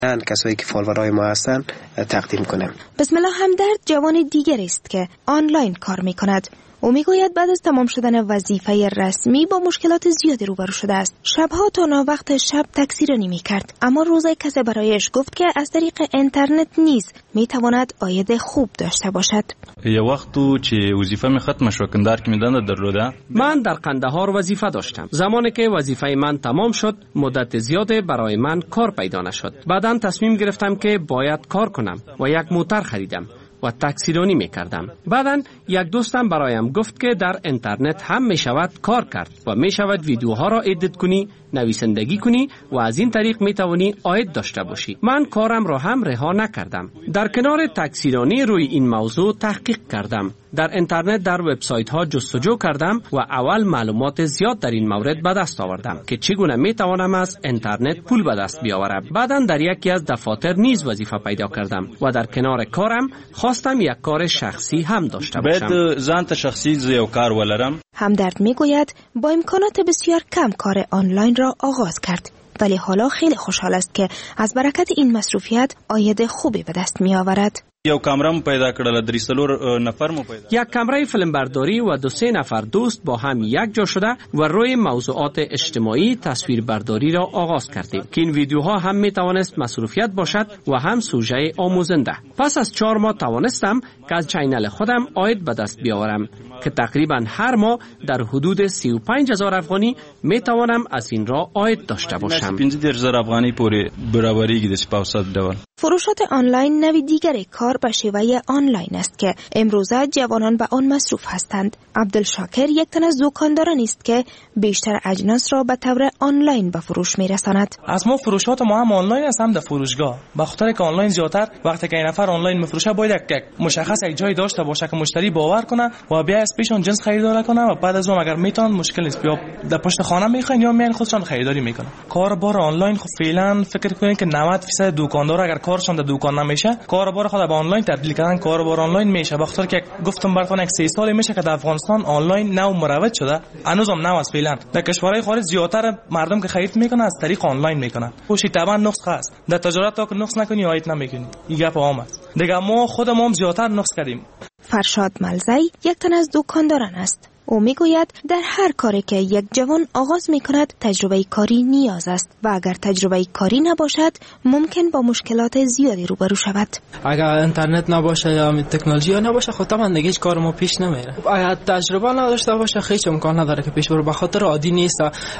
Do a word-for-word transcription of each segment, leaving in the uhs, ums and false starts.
کسایی که فالوورای ما هستن تقدیم کنیم. بسم الله همدرد جوان دیگری است که آنلاین کار میکند. او میگوید بعد از تمام شدن وظیفه رسمی با مشکلات زیادی روبرو شده است. شبها تا ناوقت شب تکثیرانی میکرد، اما روزی کسی برایش گفت که از طریق اینترنت نیز میتواند عاید خوب داشته باشد. یه وقتو چې وظیفه می ختم شو کندار کې میدانه درلوده. من در قندهار وظیفه داشتم. زمانی که وظیفه من تمام شد مدت زیاد برای من کار پیدا نشد. بعداً تصمیم گرفتم که باید کار کنم و یک موتر خریدم و تاکسیرانی میکردم. بعداً یک دوستم برایم گفت که در اینترنت هم میشود کار کرد و میشود ویدیوها را ادیت کنی، نویسندگی کنی و از این طریق میتوانی عاید داشته باشی. من کارم را هم رها نکردم. در کنار تاکسیرانی روی این موضوع تحقیق کردم. در اینترنت در وبسایت ها جستجو کردم و اول معلومات زیاد در این مورد به دست آوردم که چگونه میتوانم از اینترنت پول به دست بیاورم. بعداً در یکی از دفاتر نیز وظیفه پیدا کردم و در کنار کارم خواستم یک کار شخصی هم داشته باشم. بعد ځان شخصی زیو کار ولرم. همدرد میگوید با امکانات بسیار کم کار آنلاین را آغاز کرد، ولی حالا خیلی خوشحال است که از برکت این مصروفیت عاید خوبی به دست می آورد. یو کامرم پیدا کړل، درې څلور نفر مو پیدا. یک کامره فیلم برداری و دو سه نفر دوست با هم یک جا شده و روی موضوعات اجتماعی تصویر برداری را آغاز کردیم که این ویدیوها هم می توانست مصروفیت باشد و هم سوژه آموزنده. پس از چهار ماه توانستم که از چینل خودم عاید به دست بیاورم که تقریبا هر ماه در حدود سی و پنج هزار افغانی می توانم از این را عاید داشته باشم. پنځه دېرش زره افغانی پورې برابرېږي د سپاوسات ډول. فروشات آنلاین نوی دیگر کار به شیوه آنلاین است که امروزه جوانان به آن مصروف هستند. عبدالشاکر یک تن از دکاندارانی است که بیشتر اجناس را به طور آنلاین به فروش میرساند. از ما فروشات ما هم آنلاین است هم در فروشگاه. به خاطر که آنلاین زیاتر وقتی که این نفر آنلاین میفروشه باید یک مشخص یک جای داشته باشه که مشتری باور کنه و بیا از پیش اون جنس خریدار کنه و بعد از اون اگر میتونن مشکل نیست بیا در پشت خانه میخواین یا میان خودشان خریداری میکنن. کاربار آنلاین خب فعلا فکر کنین که نود درصد دکاندار اگر کارشون در دکان نمیشه کاربار خود به آنلاین تبدیل کردن کاربار آنلاین میشه. به خاطر که گفتم براتون یک سه سال میشه که در افغانستان آنلاین نو مروج شده، هنوزم نو است. فعلا در کشورهای خارج زیاتر مردم که خرید میکنن از طریق آنلاین میکنن. خوشی طبعا نسخه است. در تجارت تا که نسخه نکنی عاید نمیکنی. این گپ عام است. دیگه ما خودمون هم زیاتر نسخه کردیم. فرشاد ملزی یک تن از دکانداران است. او میگوید در هر کاری که یک جوان آغاز میکند تجربه کاری نیاز است و اگر تجربه کاری نباشد ممکن با مشکلات زیادی روبرو شود. اگر اینترنت نباشه یا تکنولوژی نباشه خب طبعا دیگه هیچ کار ما پیش نمیره. اگر تجربه نداشته باشه هیچ امکان نداره که پیش بره. به خاطر عادی نیست،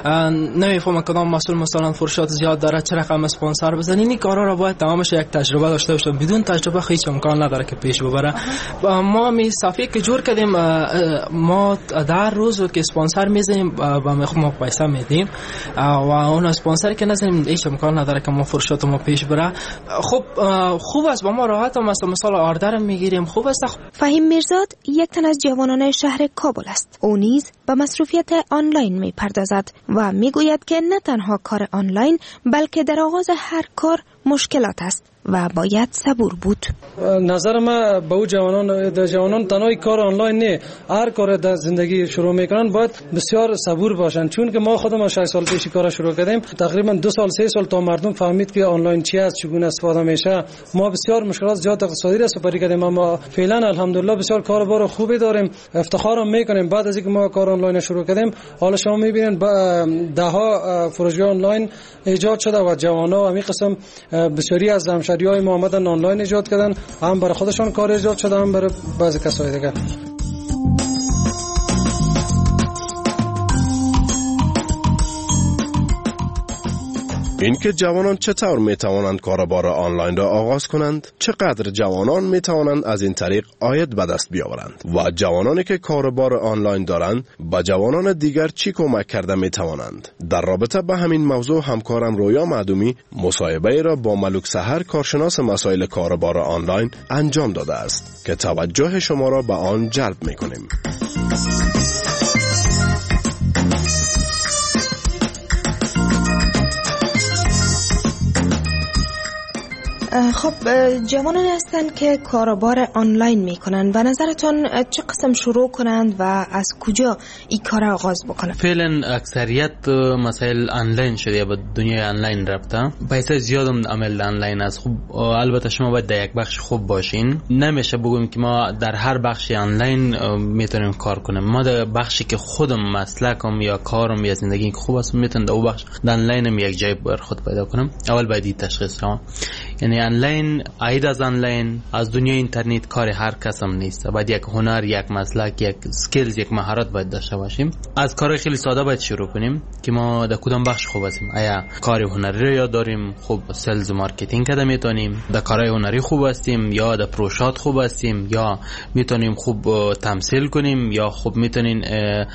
نمیفهمه کدام مسئول مثلا فروشات زیاد داره چه رقم اسپانسر بزنین. این کارا رو باید تمامش یک تجربه داشته باشه. بدون تجربه هیچ امکان نداره که پیش ببره. ما می صفحه که جور کردیم، ما در روز که اسپانسر میزنیم با ما پیسه میدیم و اون اسپانسر که نزنیم هیچ امکان نداره که ما فروشات ما پیش بره. خب خوب است، با ما راحت مثلا مثلا آردر میگیریم. خوب است. فهیم میرزاد یک تن از جوانان شهر کابل است. او نیز به مصروفیت آنلاین میپردازد و میگوید که نه تنها کار آنلاین بلکه در آغاز هر کار مشکلات است و باید صبور بود. نظر ما به او جوانان در جوانان تنهای کار آنلاین نه، هر کار در زندگی شروع میکنن باید بسیار صبور باشن. چون که ما خودم از شش سال پیش کار شروع کردیم، تقریبا دو سال سه سال تا مردم فهمید که آنلاین چی است، چگونه استفاده میشه. ما بسیار مشکلات زیاد اقتصادی را سپری کردیم، اما فعلا الحمدلله بسیار کاربار خوبی داریم. افتخار میکنیم بعد از اینکه ما کار آنلاین شروع کردیم. حالا شما میبینید ده ها فروشگاه آنلاین ایجاد شده و جوانا همین قسم بسیاری از همشهریای ما آمدن آنلاین ایجاد کردن، هم برای خودشان کار ایجاد شده هم برای بعضی کسای دیگه. اینکه جوانان چطور می توانند کاربار آنلاین را آغاز کنند، چقدر جوانان می توانند از این طریق عاید به دست بیاورند و جوانانی که کاربار آنلاین دارند با جوانان دیگر چی کمک کرده می توانند. در رابطه با همین موضوع همکارم رویا معدومی مصاحبه را با ملک سحر کارشناس مسائل کاربار آنلاین انجام داده است که توجه شما را به آن جلب می کنیم. خب جوانان هستند که کاروبار آنلاین میکنن، به نظرتون چه قسم شروع کنند و از کجا این کار آغاز بکنند؟ فعلا اکثریت مسائل آنلاین شده یا به دنیای آنلاین رفته. پیسه زیادم عمل آنلاین است. خب البته شما باید در یک بخش خوب باشین. نمیشه بگیم که ما در هر بخش آنلاین میتونیم کار کنیم. ما در بخشی که خودم مسلکم یا کارم یا زندگی خوب است میتونم در اون بخش آنلاینم یک جای بر خود پیدا کنم. اول باید تشخیص کنم. یعنی آنلاین، عید از آنلاین، از دنیای اینترنت کار هر کس هم نیست. باید یک هنر، یک مسلک، یک سکیلز، یک مهارت باید داشته باشیم. از کار خیلی ساده باید شروع کنیم که ما در کدام بخش خوب هستیم. آیا کار هنری رو یاد داریم، خوب سلز و مارکتینگ کده میتونیم، در کارهای هنری خوب هستیم یا در پروژات خوب هستیم، یا میتونیم خوب تمثیل کنیم، یا خوب میتونیم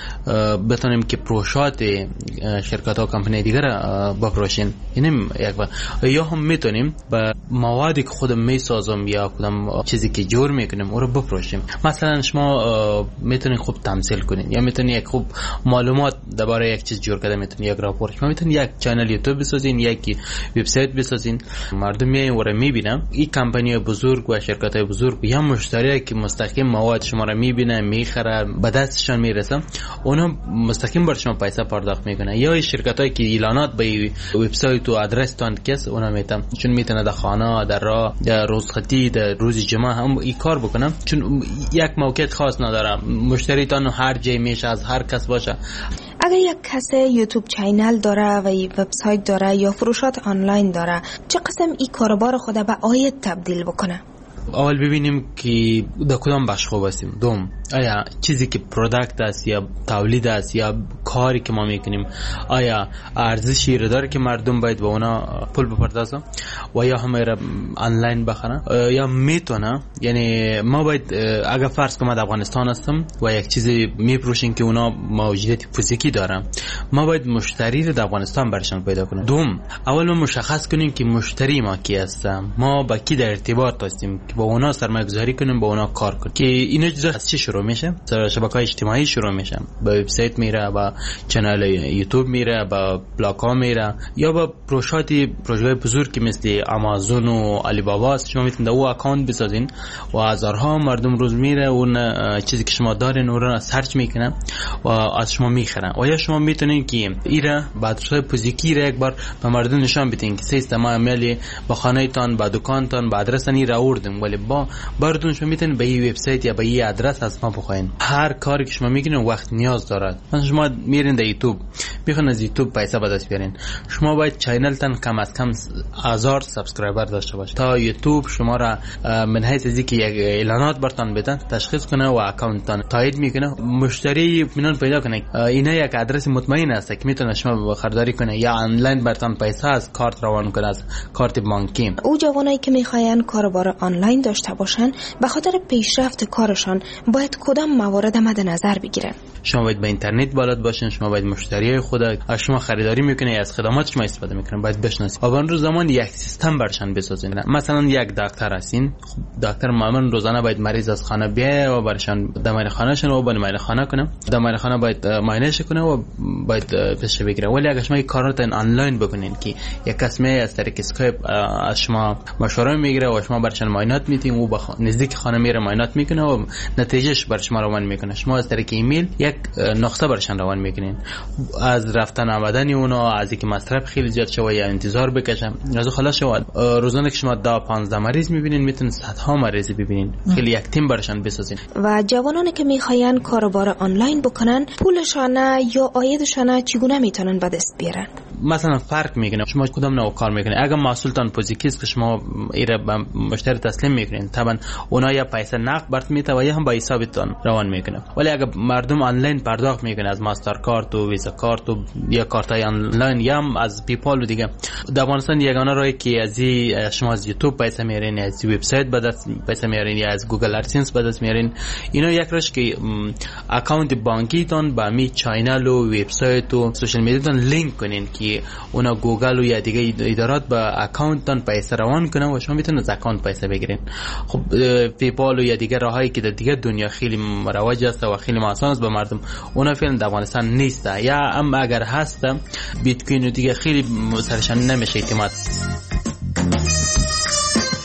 بتونیم که پروژات شرکت ها کمپانی دیگر بفروشیم. یعنی یک بار یا هم میتونیم با موادی که خودم میسازم یا کدام چیزی که جور میکنیم اون رو بفروشیم. مثلا شما میتونید خوب تمثیل کنین یا میتونید یک خوب معلومات درباره یک چیز جور کرده میتونید یک راپورت، شما میتونید یک کانال یوتیوب بسازین، یک وبسایت بسازین. مردم میاین و رو میبینن. این کمپانی بزرگ و شرکت های بزرگ یا مشتری که مستقیم مواد شما رو میبینن، میخره، به دستشان میرسه، اونا مستقیم بر شما پیسه پرداخت میکنن. یا این شرکت هایی که اعلانات به وبسایت و آدرس تان کس اونا میتونن، چون میتونه در خانه، در راه، در روزخطی، در روز جمعه هم این کار بکنم، چون یک موقعیت خاص نداره. مشتری تان هر جای میشه، از هر کس باشه. اگر یک کس یوتیوب چینل داره و وبسایت داره یا فروشات آنلاین داره، چه قسم این کاروبار خود به عاید تبدیل بکنه؟ اول ببینیم که در کدام بخش خوب هستیم. دوم، آیا چیزی که پروداکت است یا تولید است یا کاری که ما میکنیم آیا ارزشی رو داره که مردم باید به اونا پول بپردازن و یا همه را آنلاین بخرن یا میتونه. یعنی ما باید اگر فرض کنم در افغانستان هستم و یک چیزی میپروشیم که اونا موجودیت فیزیکی دارن، ما باید مشتری رو در افغانستان برشان پیدا کنیم. دوم، اول ما مشخص کنیم که مشتری ما کی هست، ما با کی در ارتباط هستیم که با اونا سرمایه گذاری کنیم، با اونا کار کنیم. که اینا چیزا از چی شروع میشه؟ شبکه‌های اجتماعی شروع میشه. با وبسایت میره، با کانال یوتیوب میره، با بلاگ ها میره، یا با پروژاتی پروژه بزرگی مثل آمازون و علی بابا. شما میتونید او اکانت بسازین و هزارها مردم روز میره اون چیزی که شما دارین اون رو سرچ میکنن و از شما میخرن. و یا شما میتونین که ایره بعد روی فیزیکی را یک بار به مردم نشان بدین که سیستم عملی با خانه تان، با دکان تان، با آدرس نی را آوردیم، ولی با بردون شما میتونین به این وبسایت یا به این آدرس از ما بخواین. هر کاری که شما میکنین وقت نیاز دارد. مثلا شما میرین در یوتیوب، میخواین از یوتیوب پیسه به دست بیارین، شما باید چینل تان کم از کم هزار سابسکرایبر داشته باشه تا یوتیوب شما را من حیث از اینکه یک اعلانات برتان بدن تشخیص کنه و اکانت تان تایید میکنه، مشتری اطمینان پیدا کنه. اینا یک آدرس مطمئن است که میتونه شما خریداری کنه یا آنلاین برتان پیسه از کارت روان کنه، از کارت بانکی. او جوانایی که میخواین کاروبار آنلاین داشته باشن به خاطر پیشرفت کارشان باید کدام موارد مد نظر بگیرن؟ شما باید به اینترنت بلد باشین، شما باید مشتریای خود از شما خریداری میکنه، از خدمات شما استفاده میکنه، باید بشناسید. و اون روز زمان یک سیستم برشان بسازین. مثلا یک دکتر هستین، خب دکتر معمولا روزانه باید مریض از خانه بیاد و برشان دمای خانهشون و باید معاینه خانه کنه، دمای خانه باید معاینهش کنه و باید پیش بگیره. ولی اگه شما این کارات آنلاین بکنین که یک کس می از طریق اسکایپ از شما مشوره میگیره و شما برشان معاینات میتین و با نزدیک خانه میره معاینات میکنه و نتیجهش بر شما روان میکنه. شما از طریق ایمیل یک نسخه برشان روان میکنین. از رفتن آمدن اونا، از اینکه مصرف خیلی زیاد شه و یا انتظار بکشن، از خلاص شما روزانه که شما ده پانزده مریض میبینین میتونین صدها مریض ببینین. خیلی یک تیم برشان بسازین. و جوانانی که میخواین کاروبار آنلاین بکنن، پولشان یا عایدشان چگونه میتونن به دست بیارن؟ مثلا فرق میکنه شما کدام نوع کار میکنین. اگر محصولتان فیزیکی که شما ایره به مشتری تسلیم میکنین، طبعا اونا یا پیسه نقد برات میته و یا هم با حسابتون روان میکنه. ولی اگر مردم آنلاین پرداخت میکنه از ماستر کارت و ویزا کارت و یا کارتای آنلاین یا هم از پیپال و دیگه، در افغانستان یگانه راهی که از شما از یوتیوب پیسه میارین، از وبسایت به دست پیسه میارین یا از گوگل ادسنس به دست میارین. اینا یک راهش که اکانت بانکی تون با می چینل و وبسایت و سوشال میدیا تون لینک کنین که اونا گوگل و یا دیگه ادارات با اکانت تون پیسه روان کنن و شما میتونید از اکانت پیسه بگیرین. خب پیپال و یا دیگه راهایی که در دیگه دنیا خیلی مروج است و خیلی آسان است به مردم، اونا فعلا در افغانستان نیست. یا اما اگر هست بیت کوین و دیگه خیلی سرشان نمیشه اعتماد.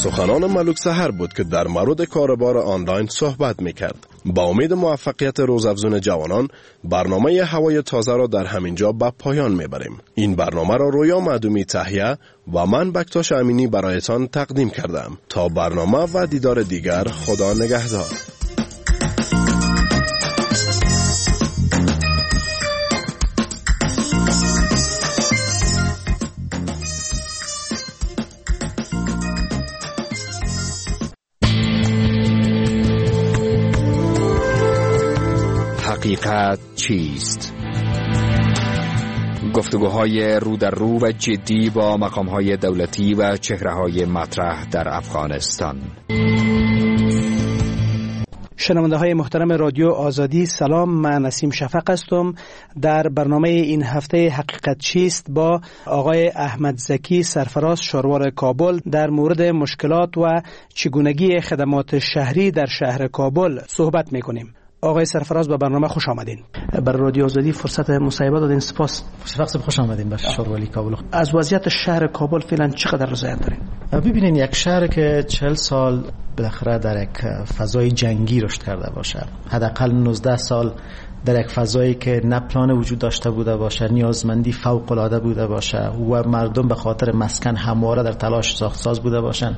سخنان ملوک سحر بود که در مورد کاربار آنلاین صحبت میکرد. با امید موفقیت روزافزون جوانان، برنامه هوای تازه را در همینجا به پایان میبریم. این برنامه را رویا معدومی تهیه و من بکتاش امینی برایتان تقدیم کردم. تا برنامه و دیدار دیگر، خدا نگهدار. حقیقت چیست؟ گفتگوهای رو در رو و جدی با مقامهای دولتی و چهره‌های مطرح در افغانستان. شنونده های محترم رادیو آزادی، سلام. من نسیم شفق هستم. در برنامه این هفته حقیقت چیست با آقای احمد زکی سرفراز شاروار کابل در مورد مشکلات و چگونگی خدمات شهری در شهر کابل صحبت میکنیم. آقای سرفراز به برنامه خوش آمدین. بر رادیو آزادی فرصت مصاحبه دادین، سپاس. شفق خوش آمدین به شاروالی کابل. از وضعیت شهر کابل فعلا چقدر رضایت دارین؟ ببینین، یک شهر که چهل سال بالاخره در یک فضای جنگی رشد کرده باشه، حداقل نوزده سال در یک فضایی که نه پلان وجود داشته بوده باشه، نیازمندی فوق العاده بوده باشه و مردم به خاطر مسکن همواره در تلاش ساختساز بوده باشن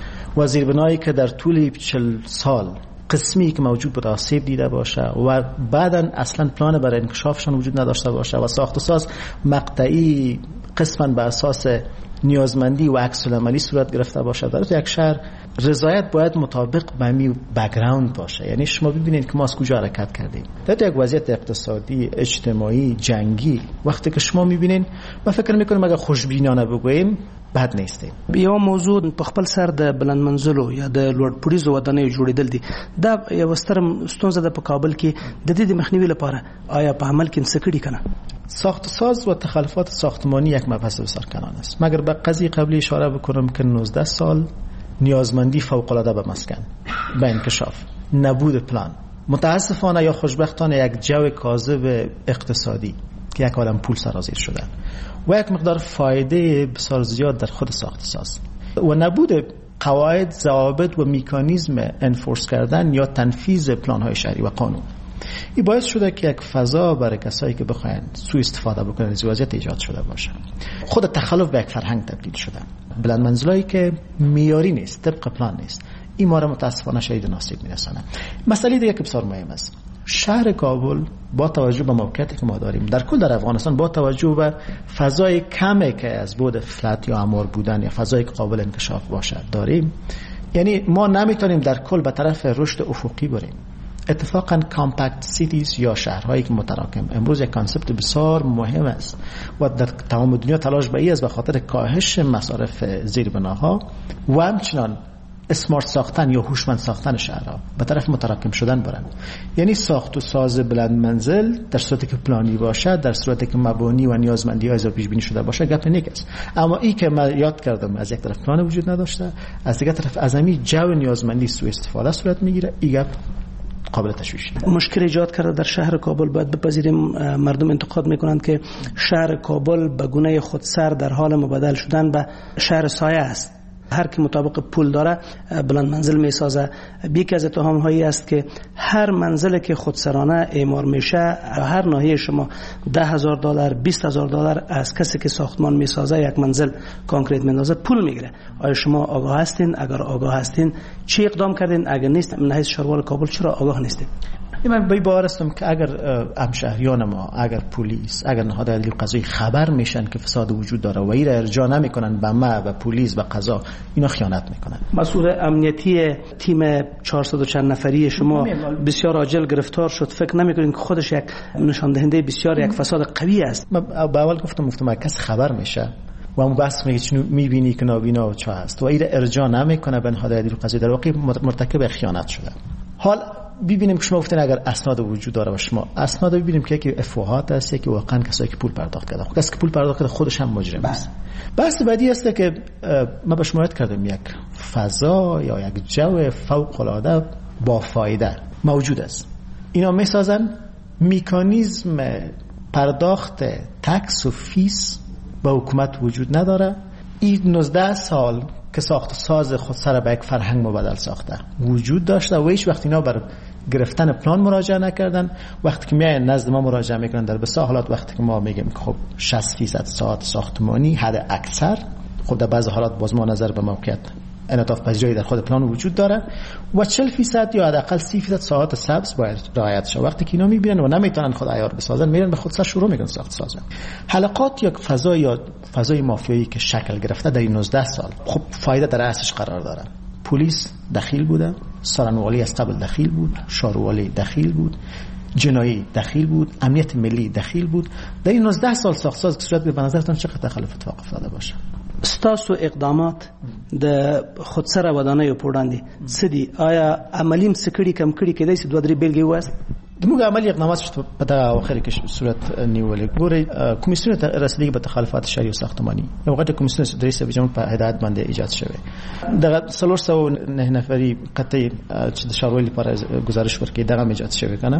و زیربنایی که در طول چهل سال قسمی که موجود بود آسیب دیده باشه و بعداً اصلا پلان برای انکشافشان وجود نداشته باشه و ساخت و ساز مقطعی قسماً بر اساس نیازمندی و عکس العملی صورت گرفته باشه، در یک شهر رضایت باید مطابق به همین بک‌گراند باشه. یعنی شما ببینید که ما از کجا حرکت کردیم. در یک وضعیت اقتصادی، اجتماعی، جنگی، وقتی که شما میبینین، من فکر میکنم اگر خوشبینانه بگوییم بد نیستیم. یو موضوع په خپل سر د بلند منزلو یا د لوړ پوړیزو ودانیو جوړېدل دي. دا یو ستر ستونزه ده په کابل کې. د دې د مخنیوي لپاره آیا په عمل کې څه کړي کنه؟ ساخت ساز و تخلفات ساختمانی یک مبحث بسیار کنان است. مگر به قضیه قبلی اشاره بکنم که نوزده سال نیازمندی فوق العاده به مسکن، به انکشاف، نبود پلان، متاسفانه یا خوشبختانه یک جو کاذب اقتصادی که یک عالم پول سرازیر شدن و یک مقدار فایده بسیار زیاد در خود ساخت ساز و نبود قواعد، ضوابط و مکانیزم انفورس کردن یا تنفیذ پلان های شهری و قانون، این باعث شده که یک فضا برای کسایی که بخواین سوء استفاده بکنن از وضعیت ایجاد شده باشه. خود تخلف به یک فرهنگ تبدیل شده. بلند منزلایی که معیاری نیست، طبق پلان نیست، این ما را متاسفانه شدید ناصیب میرسانه. مسئله دیگه که بسیار مهم است، شهر کابل با توجه به موقعیتی که ما داریم در کل در افغانستان، با توجه به فضای کمی که از بود فلات یا امار بودن یا فضایی که قابل انکشاف باشه داریم، یعنی ما نمیتونیم در کل به طرف رشد افقی بریم. اتفاقا کامپکت سیتیز یا شهرهایی که متراکم امروز یک کانسپت بسیار مهم است و در تمام دنیا تلاش به این است به خاطر کاهش مصارف زیربناها و همچنان اسمارت ساختن یا هوشمند ساختن شهرها به طرف متراکم شدن برن. یعنی ساخت و ساز بلند منزل در صورتی که پلانی باشه، در صورتی که مبانی و نیازمندی ها پیش بینی شده باشه، گپ نیک است. اما این که من یاد کردم از یک طرف پلان وجود نداشته، از دیگر طرف از همین جو نیازمندی سوء استفاده صورت میگیره، این گپ قابل تشویش. مشکل ایجاد کرده در شهر کابل. باید بپذیریم مردم انتقاد میکنند که شهر کابل به گونه خودسر در حال مبادله شدن به شهر سایه است. هر کی مطابق پول داره بلند منزل میسازه. یکی از اتهام هایی است که هر منزل که خودسرانه اعمار میشه، هر ناحیه شما ده هزار دلار، بیست هزار دلار از کسی که ساختمان میسازه یک منزل کانکریت میندازه پول میگیره. آیا شما آگاه هستین؟ اگر آگاه هستین چی اقدام کردین؟ اگر نیست، من حیث شاروال کابل چرا آگاه نیستین؟ من به باور هستم که اگر همشهریان ما، اگر پلیس، اگر نهادهای عدلی و قضایی خبر میشن که فساد وجود داره و این را ارجاع نمیکنن به ما، به پلیس، به قضا، اینا خیانت میکنن. مسئول امنیتی تیم چهارصد و چند نفری شما بسیار عاجل گرفتار شد. فکر نمیکنین که خودش یک نشان دهنده بسیار یک فساد قوی است؟ من به اول گفتم گفتم کس خبر میشه و اون بحث میگه چون میبینی که نابینا و چه هست و این را ارجاع نمیکنه به نهادهای عدلی و قضایی، در واقع مرتکب خیانت شده. حال ببینیم که شما گفتین اگر اسناد وجود داره و شما اسناد ببینیم که یکی افواهات است، یکی واقعا کسایی که پول پرداخت کرده. خب کسی که پول پرداخت کرده خودش هم مجرم است. بحث بعدی است که ما به شما یاد کردم یک فضا یا یک جو فوق العاده با فایده موجود است. اینا میسازن مکانیزم پرداخت تکس و فیس به حکومت وجود نداره. این نوزده سال که ساخت ساز خود سر به یک فرهنگ مبدل ساخته وجود داشته و هیچ وقت اینا بر گرفتن پلان مراجعه نکردن. وقتی که میاین نزد ما مراجعه میکنن در بسیار حالات وقتی که ما میگیم که خب شصت درصد ساعت ساختمانی حد اکثر، خب در بعض حالات باز ما نظر به موقعیت انعطاف پذیری در خود پلان وجود داره و چهل درصد یا حداقل سی درصد ساعت سبز باید رعایت شه. وقتی که اینا میبینن و نمیتونن خود عیار بسازن میرن به خود سر شروع میکنن ساخت سازن. حلقات یا فضا یا فضای مافیایی که شکل گرفته در این نوزده سال خب فایده در رأسش قرار داره. پلیس دخیل بوده، سارنوالی از قبل دخیل بود، شاروالی دخیل بود، جنایی دخیل بود، امنیت ملی دخیل بود. در این نوزده سال ساخت ساز که صورت به نظرتان چقدر تخلف اتفاق افتاده باشه؟ ستاسو اقدامات د خودسره ودانیو په وړاندې څه دي؟ آیا عملي مسکړي کم کړي کېدای شي دوه درې بیلګې ووایاست؟ موږ عملي اقدامات په دغه اواخر کې صورت نیولې. ګورئ کمیسیون رسیدګي به تخلفات شهري او ساختماني یو غټه کمیسیون چې درې سوه جمع په هدایت باندې ایجاد شوی. دغه څلور سوه نه نفري قطعي چې د ښاروالۍ لپاره گزارش ورکړي دغه ایجاد شوی کنه.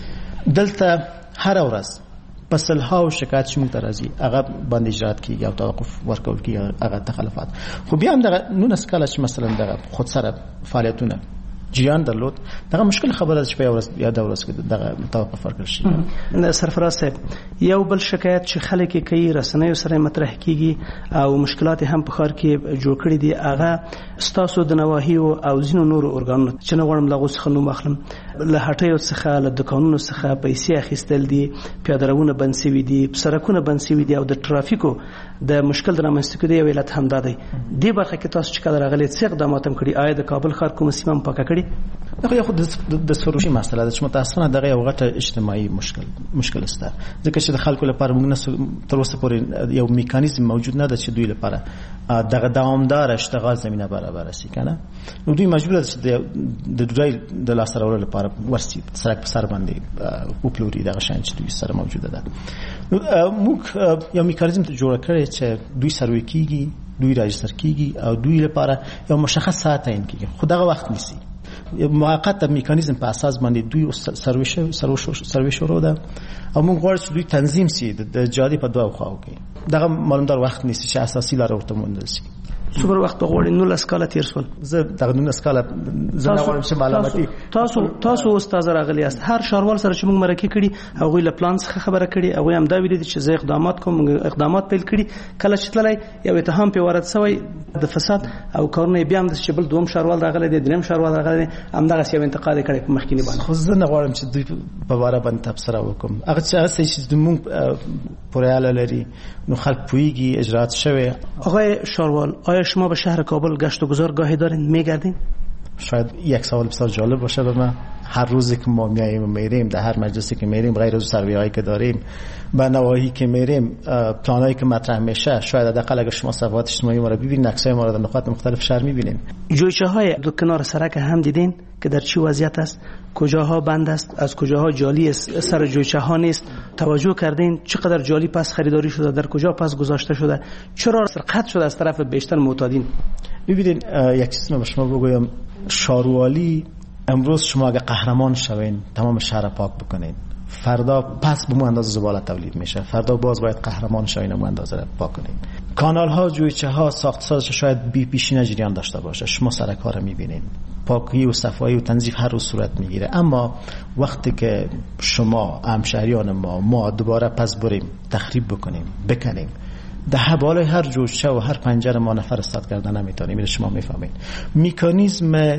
دلته هر ورځ پسل ها و شکایت شمول ترازی هغه باندې اجرات کیږي او توقف ورکول کیږي هغه تخلفات. خو بیا هم دغه نون سکاله چې مثلا دغه خود سره فعالیتونه جریان درلود دغه مشکل خبره چې په ورځ یا د ورځ کې دغه توقف ورکړل شي. سرفراز صاحب یو بل شکایت چې خلک یې کوي رسنیو سره مطرح کیږي او مشکلات هم په ښار کې جوړ کړي دي هغه ستاسو د نواهیو او ځینو نورو ارګانونو چې نه غواړم له هغو څخه نوم اخلم له هټیو څخه له دوکانونو څخه پیسې اخیستل دي، پیاده روونه بند سوي دي، سړکونه بند سوي دي او د ټرافیکو د مشکل د رامنځته کېدو یو علت همدا دی. دې برخه کې تاسو چې کله راغلي څه اقدامات هم کړي؟ آیا د کابل ښار کومه سیمه هم پاکه کړې؟ دغه خو د سروشي مسله ده چې متاسفانه دغه یو غټه اجتماعي مشکل مشکل است ځکه چې د خلکو لپاره موږ تر اوسه پورې یو میکانیزم موجود نه ده چې دوی لپاره دغه دوامدار اشتغال زمينه برابر شي کنه. نو دوی مجبور دي چې د دوی د لاس راوړلو لپاره ورسي سرک په سر باندې او پلوري دغه شان چې دوی سره موجوده ده. نو موږ یو میکانیزم جوړ کړی چې دوی سروي کیږي، دوی راجستر کیږي او دوی لپاره یو مشخص ساعت تعیین کیږي. خو دغه وخت نیسي موقت میکانیزم په اساس باندې دوی سرویش سرویش سرویش شروع ده او موږ غواړو چې دوی تنظیم سي د جادي په دوه خواو کې دغه معلومدار وخت نیسي چې اساسي لار ورته موندل سي. څومره وخت غواړي؟ نو لسکاله تیر سول. زه دغه نو لسکاله زه نه غواړم چې معلوماتي تاسو تاسو استاد راغلی است هر شاروال سره چې موږ مرکه کړي هغه له پلان څخه خبره کړي هغه هم دا ویلي چې زه اقدامات کوم اقدامات پیل کړي کله چې تللی یو اتهام په وارد شوی د فساد او کارونه بیا هم د شبل دوم شاروال راغلی دی دریم شاروال راغلی هم دغه سی انتقاد کړي په مخکینی باندې. خو زه نه غواړم چې دوی په واره باندې تبصره وکم. هغه چې موږ پرېاله لري نو خلک پویږي اجرات شوی. آقای شاروال آیا شما به شهر کابل گشت و گذار گاهی دارین میگردین؟ شاید یک سوال بسیار جالب باشه به من. هر روزی که ما میاییم و میریم در هر مجلسی که میریم غیر از سروی‌هایی که داریم به نواحی که میریم پلانایی که مطرح میشه شاید حداقل اگر شما صفحات اجتماعی ما رو ببینید عکسای ما رو در نقاط مختلف شهر میبینید. جویچه‌های دو کنار سرک هم دیدین که در چه وضعیت است؟ کجاها بند است؟ از کجاها جالی است؟ سر جویچه ها نیست؟ توجه کردین چقدر جالی پس خریداری شده؟ در کجا پس گذاشته شده؟ چرا سرقت شده از طرف بیشتر معتادین؟ ببینید یک چیز من به شما بگویم. شاروالی امروز شما اگه قهرمان شوین تمام شهر پاک بکنید فردا پس به مو اندازه زباله تولید میشه. فردا باز باید قهرمان شوین و مو اندازه پاک کنید. کانال ها جویچه ها ساخت سازش شاید بی پیشینه جریان داشته باشه. شما سرک ها رو میبینید پاکی و صفایی و تنظیف هر روز صورت میگیره. اما وقتی که شما همشهریان ما ما دوباره پس بریم تخریب بکنیم بکنیم ده بالای هر جوشه و هر پنجره ما نفر استاد کردن نمیتونیم. این شما میفهمید. میکانیزم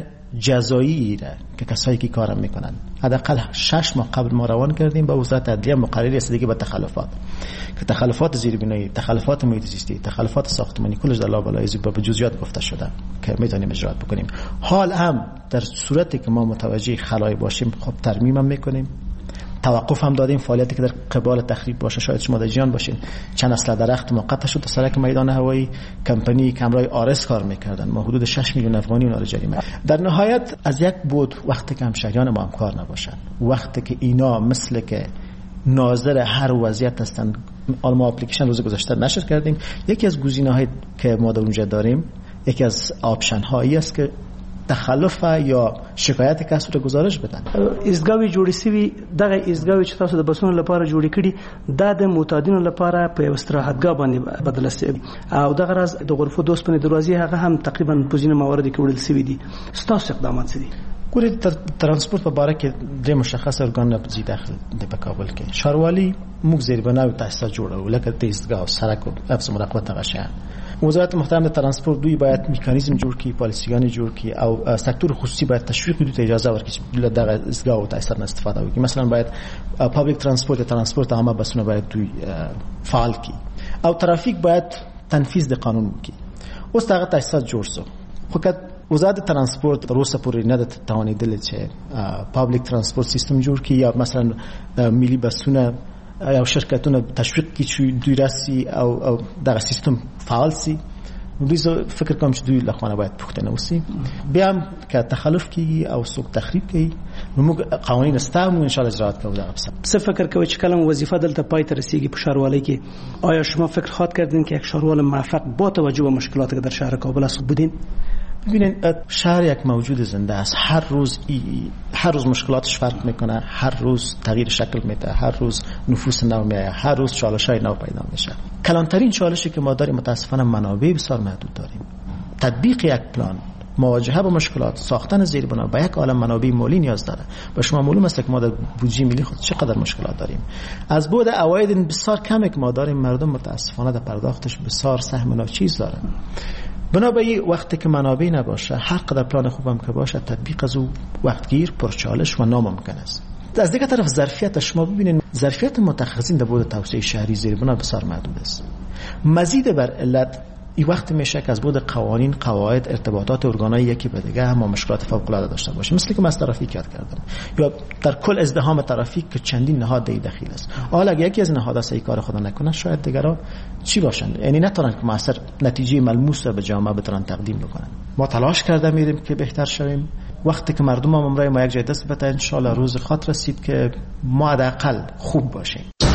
جزایی را که کسایی که کارم میکنن حداقل شش ماه قبل ما روان کردیم با وزارت عدلیه مقرری رسیدگی به تخلفات که تخلفات زیربنایی، تخلفات محیط زیستی، تخلفات ساختمانی کلش در لابلای زیبا به جزئیات گفته شده که میتونیم اجرات بکنیم. حال هم در صورتی که ما متوجه خلای باشیم خب ترمیم هم میکنیم. توقف هم دادیم فعالیتی که در قبال تخریب باشه. شاید شما در جریان باشین چند اصل درخت موقت شد در سرک میدان هوایی کمپانی کمرای آرس کار میکردن. ما حدود شش میلیون افغانی اونا رو جریمه. در نهایت از یک بود وقتی که همشهریان ما هم کار نباشن، وقتی که اینا مثل که ناظر هر وضعیت هستن ما اپلیکیشن روز گذشته نشر کردیم. یکی از گزینه‌هایی که ما در اونجا داریم یکی از آپشن هایی است که تخلف یا شکایت کس رو گزارش بدن. ایستگاوی جوړی سوي دغه ایستگاوی چې تاسو د بسونو لپاره جوړی کړي دا د معتادینو لپاره په استراحتګاه باندې بدل شوی او دغه راز د غرفو د اوسپنې دروازې هغه هم تقریبا په ځینو مواردو کې وړل شوی دي. ستاسو اقدامات څه دي؟ ګورې ترانسپورت په باره کې د مشخص ارګان نه زی داخل د کابل کې ښاروالي موږ زیربنا او تاسیسات جوړو لکه د ایستگاه او سړک او حفظ مراقبت هغه شیان. وزارت محترم د ترانسپورت دوی باید میکانیزم جوړ کړي، پالیسیګان جوړ کړي او سکتور خصوصي باید تشویق دوی ته اجازه ورکړي چې له دغه ایستگاه او تاسیسات استفاده وکړي. مثلا باید پابلیک ترانسپورت ترانسپورت عامه بسونه باید دوی فعال کړي او ترافیک باید تنفیذ د قانون وکړي. اوس دغه تاسیسات جوړ شو خو که وزارت ترانسپورت تر اوسه پورې نه د توانیدل چې پابلیک ترانسپورت سیستم جوړ کړي یا مثلا ملي بسونه یا شرکتونه تشویق کړي چې دوی راسي او او دغه سیستم فعال سي، دوی فکر کوم چې دوی لخوانه باید پوښتنه وسی. بیا هم که تخلف کیږي او څوک تخریب کوي نو موږ قوانین استعمال ان شاء الله اجرات کوو. دغه څه فکر کوي چې کلم وظیفه دلته پای ته رسیږي په ښاروالۍ کې؟ آیا شما فکر خواهد کردین که یک ښاروال موفق با توجه به مشکلاتی که در شهر کابل است بودین؟ ببینید شهر یک موجود زنده است، هر روز ای هر روز مشکلاتش فرق میکنه، هر روز تغییر شکل میده، هر روز نفوس نو میاد، هر روز چالش‌های نو پیدا میشه. کلانترین چالشی که ما داریم متاسفانه منابع بسیار محدود داریم. تطبیق یک پلان، مواجهه با مشکلات، ساختن زیربنا با یک عالم منابع مالی نیاز داره. با شما معلوم است که ما در بودجه ملی خود چقدر مشکلات داریم. از بعد عواید بسیار کمی که ما داریم مردم متاسفانه در پرداختش بسیار سهم ناچیز دارن. بنابراین وقتی که منابع نباشه هر قدر پلان خوبم که باشه تطبیق از او وقتگیر، پرچالش و ناممکن است. از دیگه طرف ظرفیت شما ببینید ظرفیت متخصصین در بود توسعه شهری زیربنا بسیار محدود است. مزید بر علت این وقت میشه که از بود قوانین، قواعد، ارتباطات ارگانهای یکی به دیگه هم مشکلات فوق العاده داشته باشه. مثل که من از ترافیک یاد کردم یا در کل ازدحام ترافیک که چندین نهاد دخیل است. حالا اگه یکی از نهادها صحیح کار خود نکنه شاید دیگرها چی باشن؟ یعنی نتونن که موثر نتیجه ملموس به جامعه بتونن تقدیم بکنن. ما تلاش کرده میریم که بهتر شویم. وقتی که مردم هم امرای ما یک جای دست بده ان شاء الله روز خاطر رسید که ما حداقل خوب باشیم.